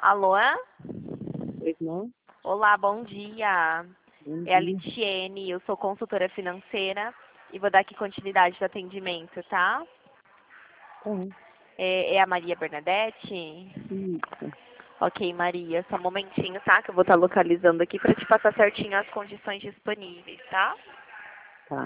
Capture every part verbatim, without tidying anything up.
Alô? Pois não? Olá, bom dia. Bom É a dia. Litiene, eu sou consultora financeira e vou dar aqui continuidade do atendimento, tá? Tá. É, é a Maria Bernadette? Isso. Ok, Maria, só um momentinho, tá? Que eu vou estar localizando aqui para te passar certinho as condições disponíveis, tá? Tá.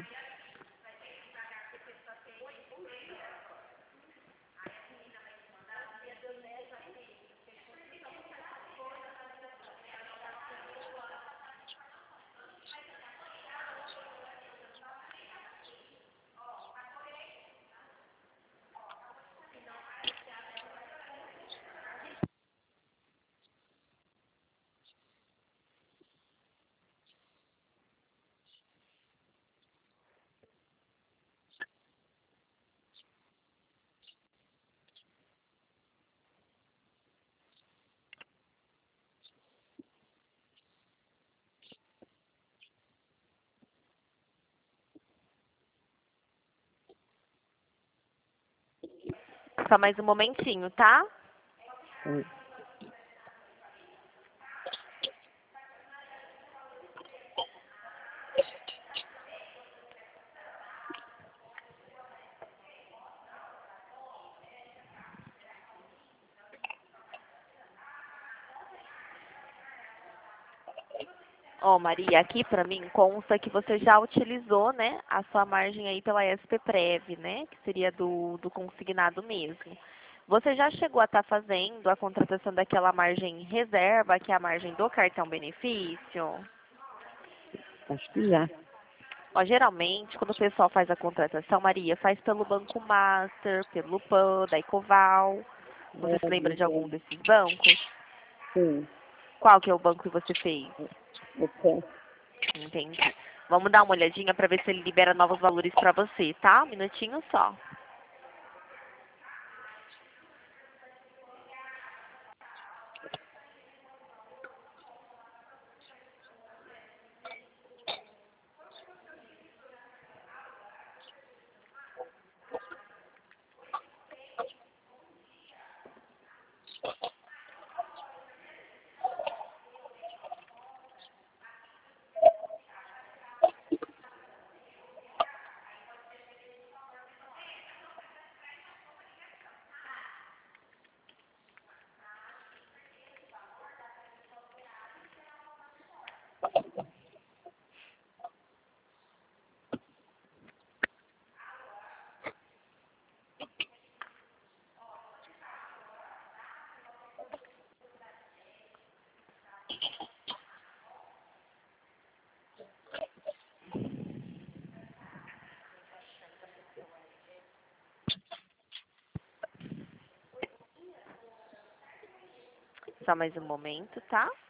Só mais um momentinho, tá? Tá. Ó, Maria, aqui para mim consta que você já utilizou, né, a sua margem aí pela S P Prev, né, que seria do, do consignado mesmo. Você já chegou a estar fazendo a contratação daquela margem reserva, que é a margem do cartão benefício? Acho que já. Ó, geralmente, quando o pessoal faz a contratação, Maria, faz pelo Banco Master, pelo Pan, da Ecoval. Você se É, lembra de algum então, desses bancos? sim. Qual que é o banco que você fez? Ok. Entendi. Vamos dar uma olhadinha para ver se ele libera novos valores para você, tá? Um minutinho só. Só mais um momento, tá?